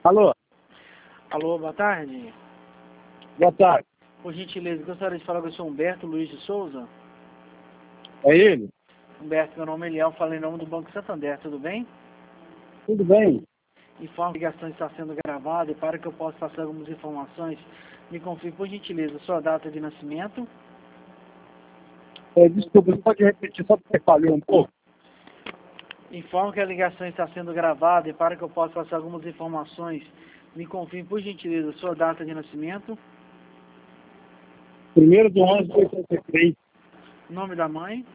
Alô, Alô, boa tarde. boa tarde. Por gentileza, gostaria de falar com o senhor Humberto Luiz de Souza. É ele? Humberto, meu nome é Eliel, falo em nome do Banco Santander, tudo bem? Tudo bem? Informo que a ligação está sendo gravada e para que eu possa passar algumas informações, me confirme por gentileza sua data de nascimento. Desculpa, você pode repetir só porque falhou um pouco? Informo que a ligação está sendo gravada e para que eu possa passar algumas informações, me confirme por gentileza sua data de nascimento, Primeiro do 11 de 83, nome da mãe.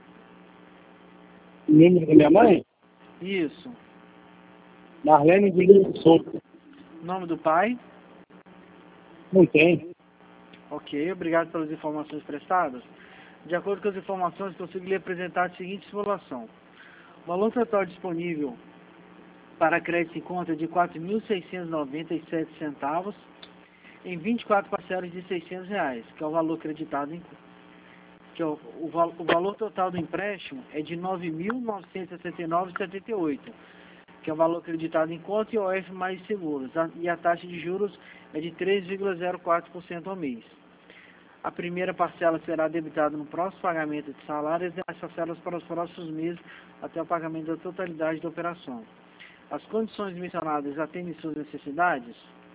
o número da minha mãe, Isso. Marlene de Lima Souza. Nome do pai. Não tem. Ok, obrigado pelas informações prestadas. De acordo com as informações, consigo lhe apresentar a seguinte simulação. O valor total disponível para crédito em conta é de R$ 4.697 em 24 parcelas de R$ 600, que é o valor creditado em o valor total do empréstimo é de R$ 9.969,78, que é o valor creditado em conta e OF mais seguros, e a taxa de juros é de 3,04% ao mês. A primeira parcela será debitada no próximo pagamento de salários e as parcelas para os próximos meses até o pagamento da totalidade da operação. As condições mencionadas atendem suas necessidades?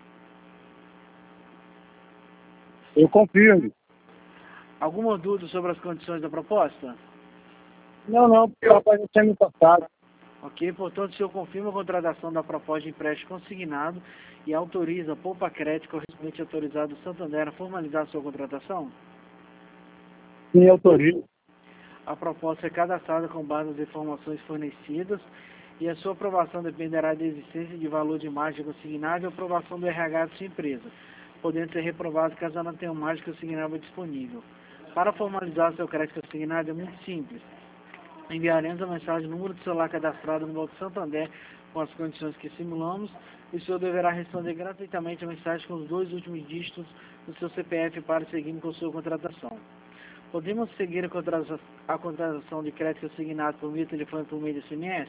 Eu confirmo. Alguma dúvida sobre as condições da proposta? Não, porque o rapaz não tinha me passado. Ok, portanto, o senhor confirma a contratação da proposta de empréstimo consignado e autoriza a Poupa Crédito correspondente autorizado do Santander a formalizar a sua contratação? Sim, autorizo. A proposta é cadastrada com base nas informações fornecidas e a sua aprovação dependerá da existência de valor de margem consignada e aprovação do RH de sua empresa, podendo ser reprovado caso ela não tenha margem consignável disponível. Para formalizar seu crédito consignado é muito simples. Enviaremos a mensagem no número de celular cadastrado no Banco Santander com as condições que simulamos e o senhor deverá responder gratuitamente a mensagem com os 2 últimos dígitos do seu CPF para seguir com sua contratação. Podemos seguir a contratação de crédito consignado por meio de telefone por meio de SMS?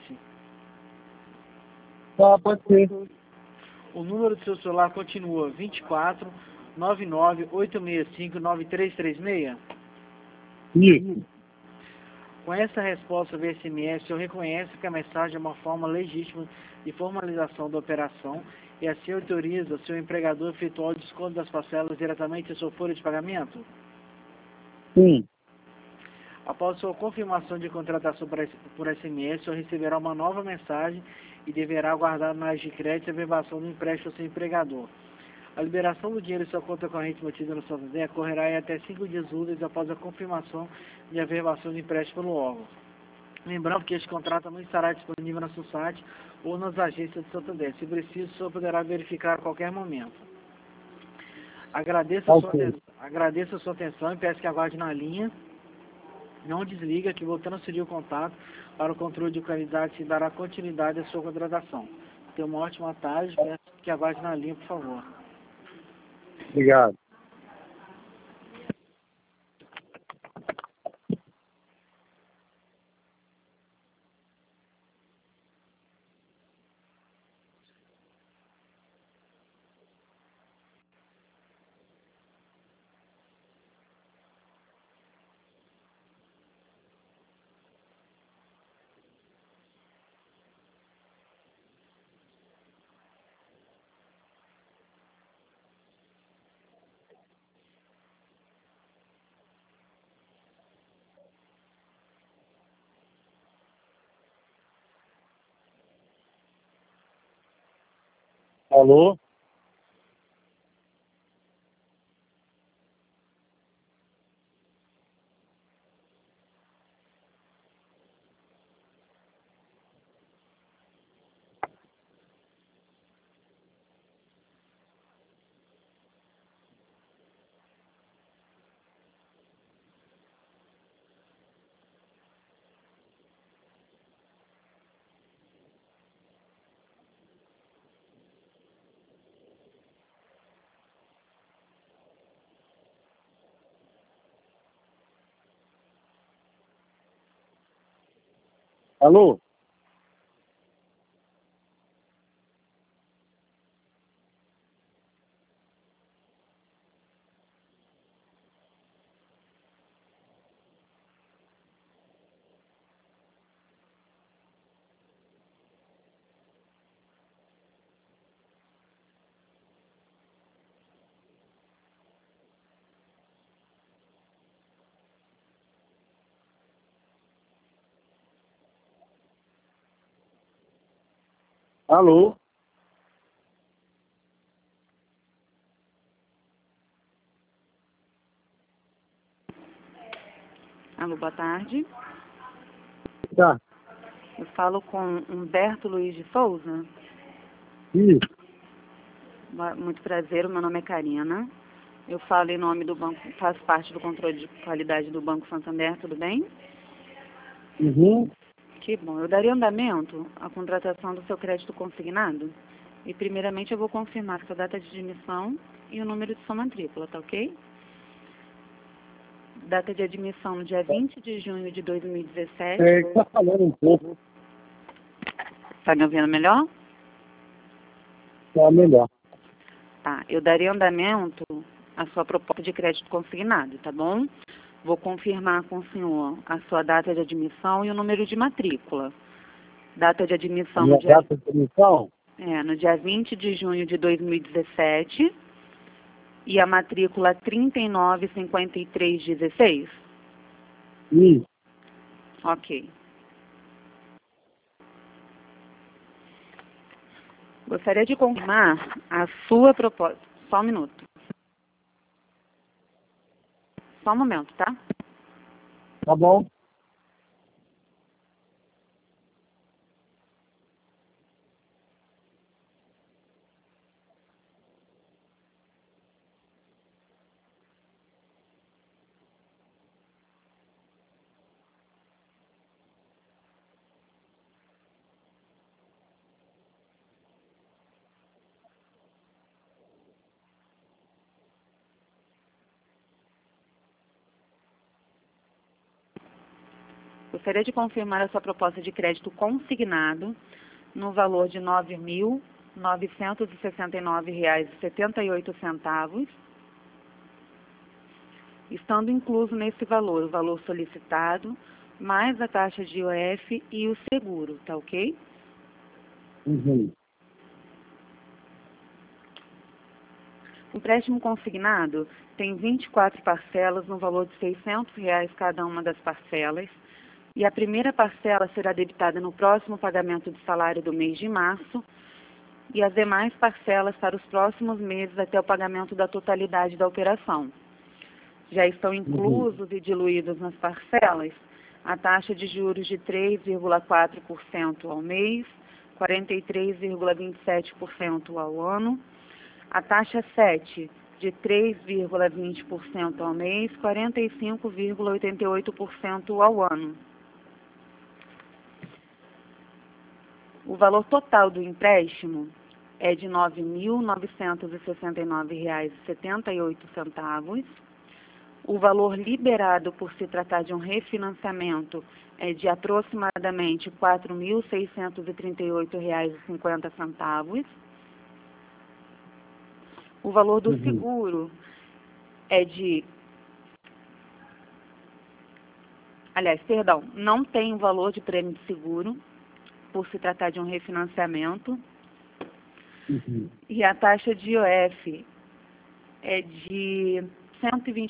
Tá, pode ser. O número do seu celular continua 24 99 865 9336? Isso. Com essa resposta via SMS, o senhor reconhece que a mensagem é uma forma legítima de formalização da operação e assim autoriza seu empregador a efetuar o desconto das parcelas diretamente em sua folha de pagamento? Sim. Após sua confirmação de contratação por SMS, o senhor receberá uma nova mensagem e deverá aguardar na área de crédito a verbação do empréstimo ao seu empregador. A liberação do dinheiro em sua conta corrente mantida no Santander ocorrerá em até 5 dias úteis após a confirmação de averbação do empréstimo pelo órgão. Lembrando que este contrato não estará disponível na SUSAT ou nas agências de Santander. Se preciso, o senhor poderá verificar a qualquer momento. Agradeço a sua atenção e peço que aguarde na linha. Não desliga, que vou transferir o contato para o controle de qualidade e dará continuidade à sua contratação. Tenha uma ótima tarde, peço que aguarde na linha, por favor. Obrigado. Alô? Alô? Alô? Alô, boa tarde. Tá. Eu falo com Humberto Luiz de Souza. Isso. Muito prazer, o meu nome é Karina. Eu falo em nome do banco, faço parte do controle de qualidade do Banco Santander, tudo bem? Uhum. Que bom. Eu daria andamento à contratação do seu crédito consignado. E primeiramente eu vou confirmar sua data de admissão e o número de sua matrícula, tá ok? Data de admissão no dia 20 de junho de 2017. Tá falando um pouco. Tá me ouvindo melhor? Tá melhor. Tá. Eu daria andamento à sua proposta de crédito consignado, tá bom? Vou confirmar com o senhor a sua data de admissão e o número de matrícula. Data de A admissão minha data de admissão? no dia 20 de junho de 2017 e a matrícula 395316. Isso. Ok. Gostaria de confirmar a sua proposta. Só um minuto. Só um momento, tá? Tá bom? Gostaria de confirmar a sua proposta de crédito consignado no valor de R$ 9.969,78, estando incluso nesse valor o valor solicitado, mais a taxa de IOF e o seguro, tá ok? Uhum. O empréstimo consignado tem 24 parcelas no valor de R$ 600 cada uma das parcelas, e a primeira parcela será debitada no próximo pagamento de salário do mês de março, e as demais parcelas para os próximos meses até o pagamento da totalidade da operação. Já estão inclusos e diluídos nas parcelas a taxa de juros de 3,4% ao mês, 43,27% ao ano, a taxa 7 de 3,20% ao mês, 45,88% ao ano. O valor total do empréstimo é de R$ 9.969,78. O valor liberado por se tratar de um refinanciamento é de aproximadamente R$ 4.638,50. O valor do seguro é de... Aliás, perdão, não tem o valor de prêmio de seguro, por se tratar de um refinanciamento. Uhum. E a taxa de IOF é de R$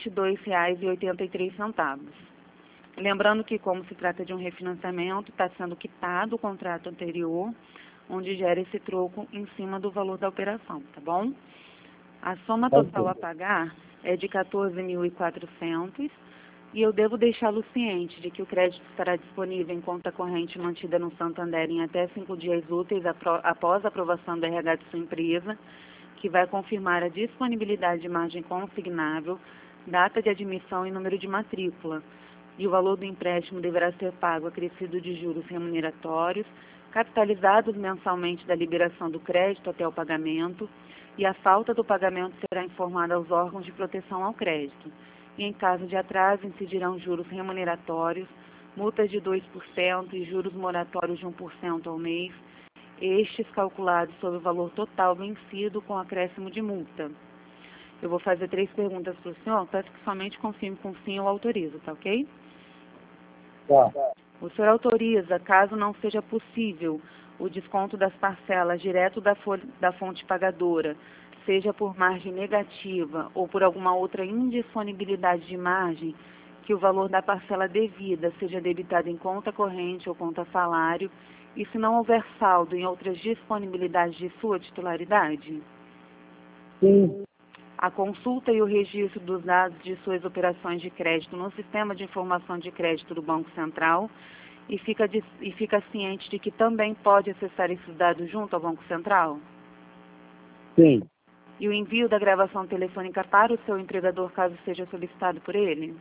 122,83. Lembrando que, como se trata de um refinanciamento, está sendo quitado o contrato anterior, onde gera esse troco em cima do valor da operação, tá bom? A soma total a pagar é de R$ 14.400 e eu devo deixá-lo ciente de que o crédito estará disponível em conta corrente mantida no Santander em até 5 dias úteis após a aprovação do RH de sua empresa, que vai confirmar a disponibilidade de margem consignável, data de admissão e número de matrícula. E o valor do empréstimo deverá ser pago acrescido de juros remuneratórios, capitalizados mensalmente da liberação do crédito até o pagamento, e a falta do pagamento será informada aos órgãos de proteção ao crédito. E em caso de atraso, incidirão juros remuneratórios, multas de 2% e juros moratórios de 1% ao mês, estes calculados sobre o valor total vencido com acréscimo de multa. Eu vou fazer 3 perguntas para o senhor, peço que somente confirme com sim ou autoriza, tá ok? Tá. O senhor autoriza, caso não seja possível, o desconto das parcelas direto da fonte pagadora, seja por margem negativa ou por alguma outra indisponibilidade de margem, que o valor da parcela devida seja debitado em conta corrente ou conta salário e se não houver saldo em outras disponibilidades de sua titularidade? Sim. A consulta e o registro dos dados de suas operações de crédito no Sistema de Informação de Crédito do Banco Central e fica ciente de que também pode acessar esses dados junto ao Banco Central? Sim. E o envio da gravação telefônica para o seu empregador, caso seja solicitado por ele?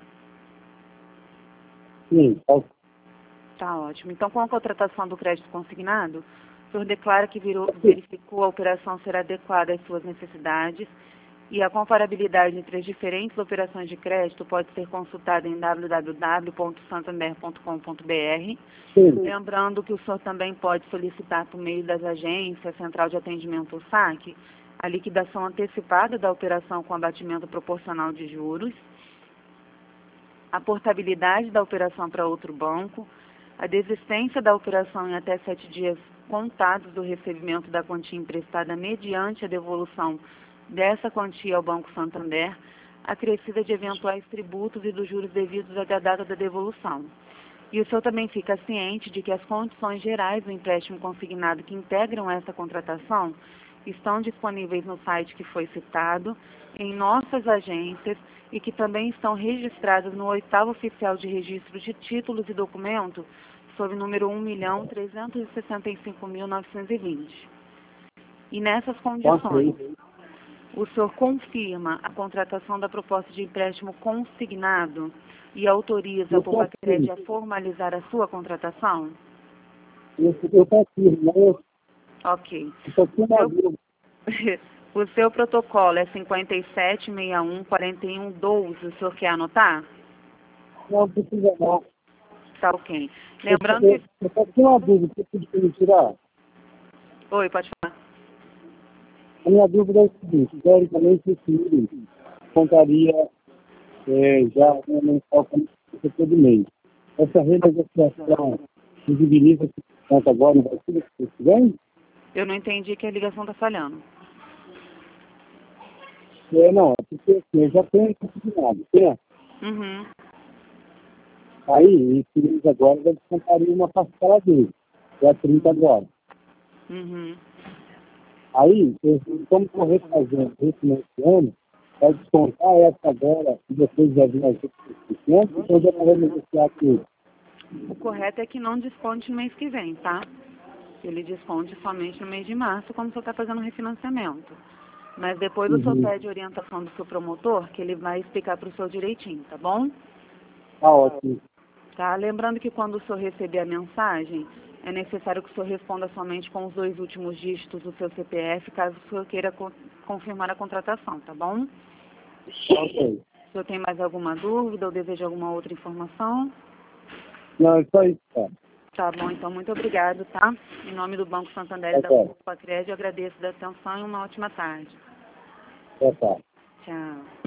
Sim. Tá ótimo. Então, com a contratação do crédito consignado, o senhor declara que verificou a operação ser adequada às suas necessidades e a comparabilidade entre as diferentes operações de crédito pode ser consultada em www.santander.com.br. Sim. Lembrando que o senhor também pode solicitar por meio das agências, Central de Atendimento ou SAC, a liquidação antecipada da operação com abatimento proporcional de juros, a portabilidade da operação para outro banco, a desistência da operação em até 7 dias contados do recebimento da quantia emprestada mediante a devolução dessa quantia ao Banco Santander, acrescida de eventuais tributos e dos juros devidos à data da devolução. E o senhor também fica ciente de que as condições gerais do empréstimo consignado que integram essa contratação estão disponíveis no site que foi citado, em nossas agências e que também estão registradas no 8º Oficial de Registro de Títulos e Documentos, sob número 1.365.920. E nessas condições, o senhor confirma a contratação da proposta de empréstimo consignado e autoriza a Poupa-Crédito a formalizar a sua contratação? Eu confirmo, Ok. né? O seu protocolo é 57614112, o senhor quer anotar? Não precisa não. Tá ok. Lembrando que... Eu só tenho uma dúvida, você pode me tirar? Oi, pode falar. A minha dúvida é o seguinte, teoricamente esse número contaria já uma mensal como todo mês. Essa renegociação visibiliza esse ponto agora, não vai ser esse ganho? Eu não entendi que a ligação está falhando. Não, é porque assim, eu já tenho consignado, né? Uhum. Aí, esse mês agora vai descontar uma parcela dele, que é a 30 agora. Uhum. Aí, como estou refazendo esse ano, vai descontar essa agora e depois já vir as outras 50%, então já vai negociar tudo. O correto é que não desconte no mês que vem, tá? Ele desconte somente no mês de março, como o senhor está fazendo o refinanciamento. Mas depois o senhor pede orientação do seu promotor, que ele vai explicar para o senhor direitinho, tá bom? Tá ótimo. Tá? Lembrando que quando o senhor receber a mensagem, é necessário que o senhor responda somente com os 2 últimos dígitos do seu CPF, caso o senhor queira confirmar a contratação, tá bom? Ok. O senhor tem mais alguma dúvida ou deseja alguma outra informação? Não, é só isso, tá? Tá bom, então muito obrigado, tá? Em nome do Banco Santander e da Tá. Poupa-Crédito, eu agradeço da atenção e uma ótima tarde. Tá. Tchau.